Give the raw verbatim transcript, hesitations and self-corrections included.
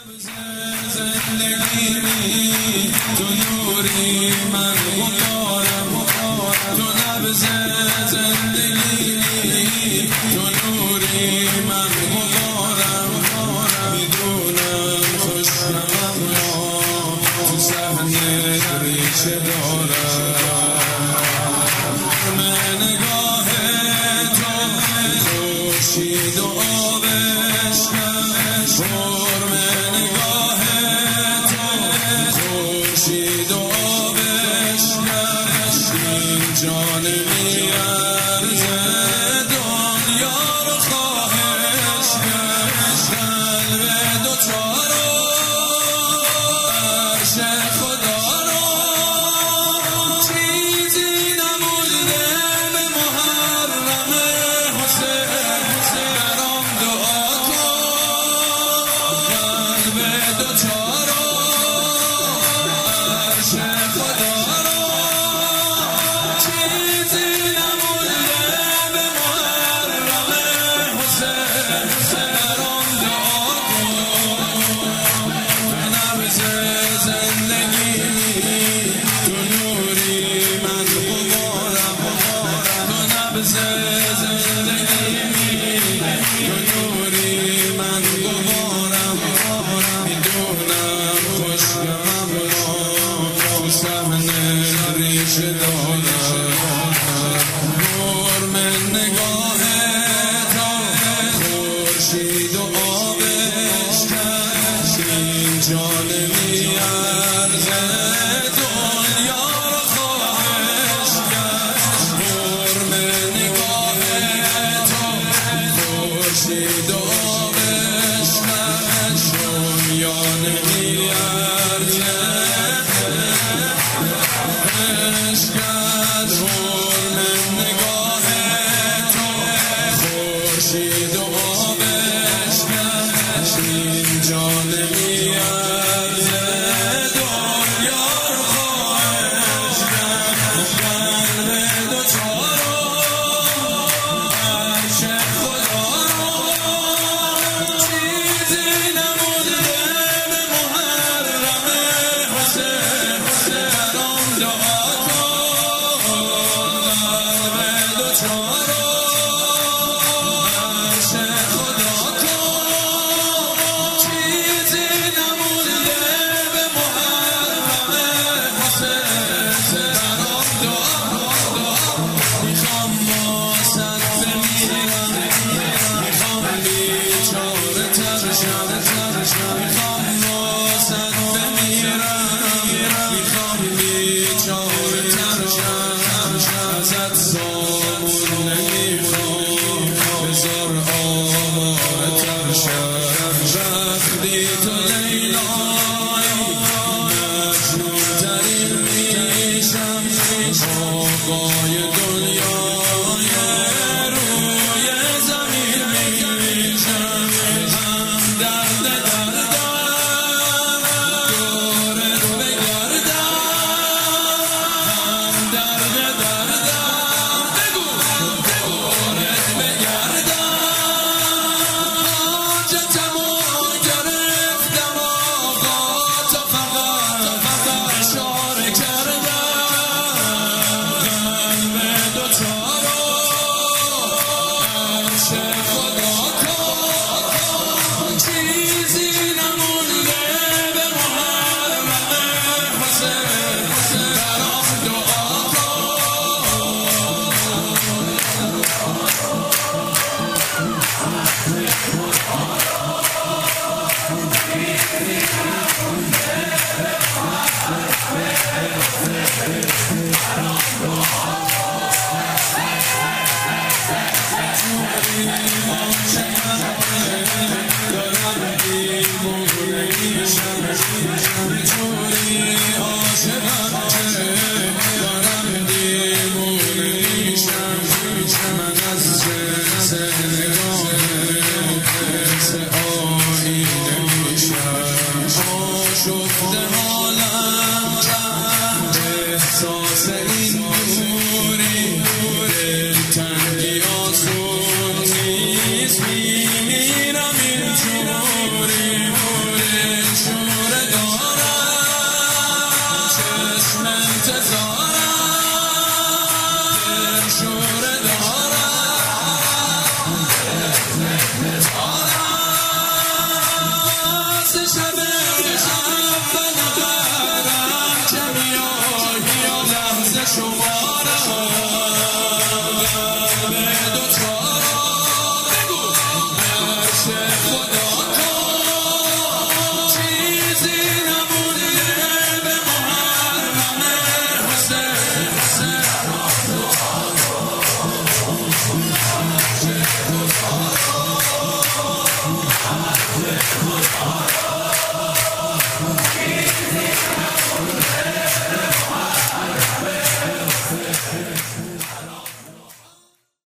زندگی تو نوری من مقارم، تو نبض زندگی تو نوری من مقارم. میدونم خوشم تو صحنه ریشه دارم، من نگاه تو خورشید و آبش فرم نگاه تو خورشید و آبش این جان میارزه دنیا رو خواهش قلب دوچارو عرش خدا رو چیزی نمونده به محرم حسین برام دعا کن. قلب دوچارو عرش خدا رو چیزی نمونده به محرم حسین برام دعا کن. نبض زندگی تو نوری من غبارم، تو نبض زندگی تو نوری من غبارم. میدونم خوشگمم تو صحنه ریشه دارم، نور نگاه تو خورشید و آبش این جان میارزه دنیا رو خواهش کرد. نور نگاه تو خورشید و آبش شمیان میارزه عشقت. نور نگاه تو خورشید و آبش این جان میارزه دنیا رو خواهش کرد. قلب دوچارو عرش خدا رو چیزی نمونده به محرم حسین برام دعا کن. قلب دوچارو عرش خدا کن چیزی نمونده به محرم حسین برام دعا کن. میخوام واسد بمیرم، میخوام بیچاره ترشم، میخوام واسد بمیرم، میخوام بیچاره ترشم. ازت سامون نمیخوام بذار آواره ترشم. وقتی تو لیلایی مجنون ترین میشم، آقای دنیای روی زمین میشم. هم درد دردم دورت بگردم، هم درد دردم بگو دورت بگردم. حاجتمو گرفتم آقا تا فقط اشاره کردم. قلب دوچارو عرش خدا کن چیزی نمونده به محرم حسین برام دعا کن. دارم دیوونه میشم